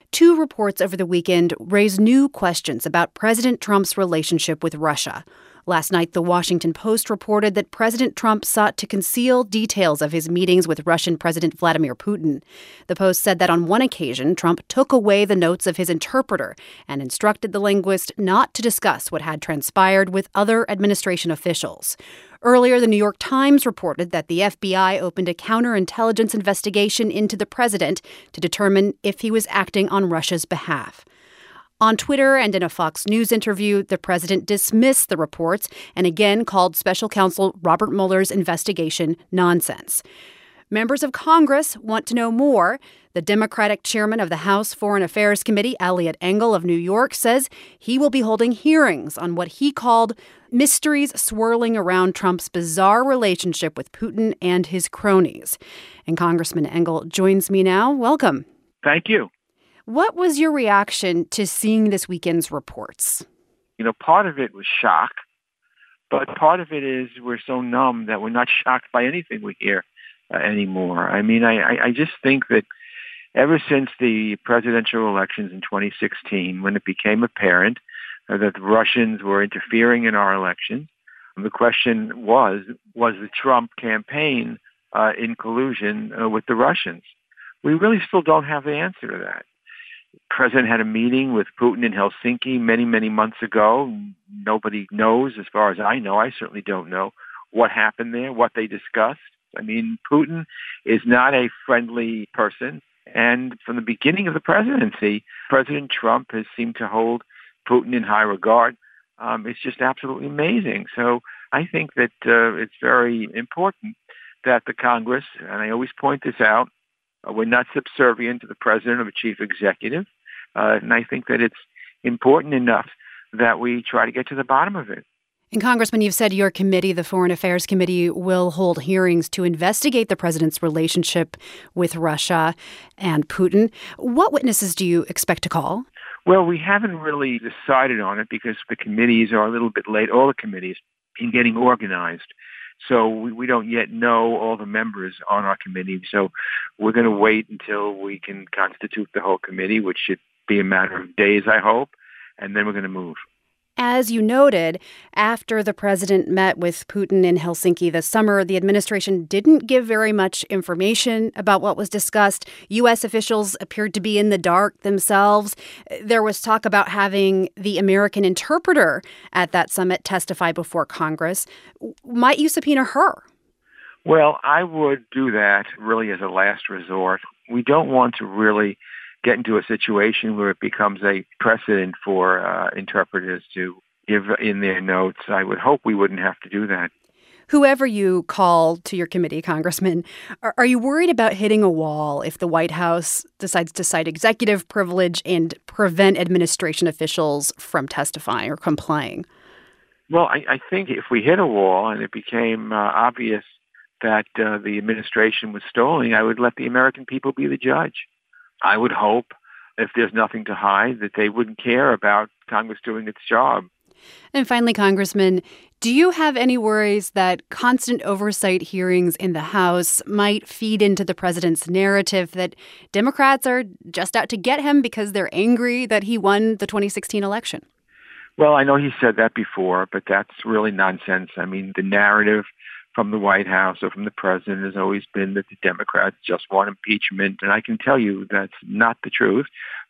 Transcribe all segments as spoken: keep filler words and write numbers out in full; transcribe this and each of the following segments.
Two reports over the weekend raised new questions about President Trump's relationship with Russia. Last night, The Washington Post reported that President Trump sought to conceal details of his meetings with Russian President Vladimir Putin. The Post said that on one occasion, Trump took away the notes of his interpreter and instructed the linguist not to discuss what had transpired with other administration officials. Earlier, the New York Times reported that the F B I opened a counterintelligence investigation into the president to determine if he was acting on Russia's behalf. On Twitter and in a Fox News interview, the president dismissed the reports and again called special counsel Robert Mueller's investigation nonsense. Members of Congress want to know more. The Democratic chairman of the House Foreign Affairs Committee, Eliot Engel of New York, says he will be holding hearings on what he called mysteries swirling around Trump's bizarre relationship with Putin and his cronies. And Congressman Engel joins me now. Welcome. Thank you. What was your reaction to seeing this weekend's reports? You know, part of it was shock, but part of it is we're so numb that we're not shocked by anything we hear uh, anymore. I mean, I, I just think that ever since the presidential elections in twenty sixteen, when it became apparent uh, that the Russians were interfering in our elections, the question was, was the Trump campaign uh, in collusion uh, with the Russians? We really still don't have the answer to that. The president had a meeting with Putin in Helsinki many, many months ago. Nobody knows, as far as I know, I certainly don't know, what happened there, what they discussed. I mean, Putin is not a friendly person. And from the beginning of the presidency, President Trump has seemed to hold Putin in high regard. Um, it's just absolutely amazing. So I think that uh, it's very important that the Congress, and I always point this out, Uh, we're not subservient to the president or the chief executive. Uh, and I think that it's important enough that we try to get to the bottom of it. And Congressman, you've said your committee, the Foreign Affairs Committee, will hold hearings to investigate the president's relationship with Russia and Putin. What witnesses do you expect to call? Well, we haven't really decided on it because the committees are a little bit late, all the committees, in getting organized. So we, we don't yet know all the members on our committee. So we're going to wait until we can constitute the whole committee, which should be a matter of days, I hope, and then we're going to move. As you noted, after the president met with Putin in Helsinki this summer, the administration didn't give very much information about what was discussed. U S officials appeared to be in the dark themselves. There was talk about having the American interpreter at that summit testify before Congress. Might you subpoena her? Well, I would do that really as a last resort. We don't want to really get into a situation where it becomes a precedent for uh, interpreters to give in their notes. I would hope we wouldn't have to do that. Whoever you call to your committee, Congressman, are, are you worried about hitting a wall if the White House decides to cite executive privilege and prevent administration officials from testifying or complying? Well, I, I think if we hit a wall and it became uh, obvious that uh, the administration was stalling, I would let the American people be the judge. I would hope, if there's nothing to hide, that they wouldn't care about Congress doing its job. And finally, Congressman, do you have any worries that constant oversight hearings in the House might feed into the president's narrative that Democrats are just out to get him because they're angry that he won the twenty sixteen election? Well, I know he said that before, but that's really nonsense. I mean, the narrative from the White House or from the president has always been that the Democrats just want impeachment. And I can tell you that's not the truth.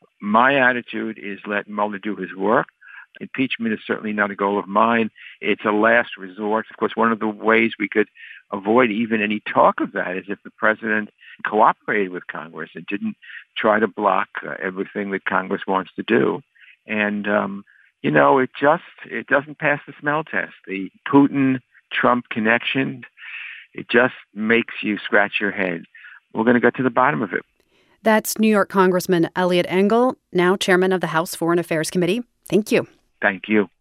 My attitude is let Mueller do his work. Impeachment is certainly not a goal of mine. It's a last resort. Of course, one of the ways we could avoid even any talk of that is if the president cooperated with Congress and didn't try to block uh, everything that Congress wants to do. And, um, you know, it just, it doesn't pass the smell test. The Putin-Trump connection, it just makes you scratch your head. We're going to get to the bottom of it. That's New York Congressman Eliot Engel, now chairman of the House Foreign Affairs Committee. Thank you. Thank you.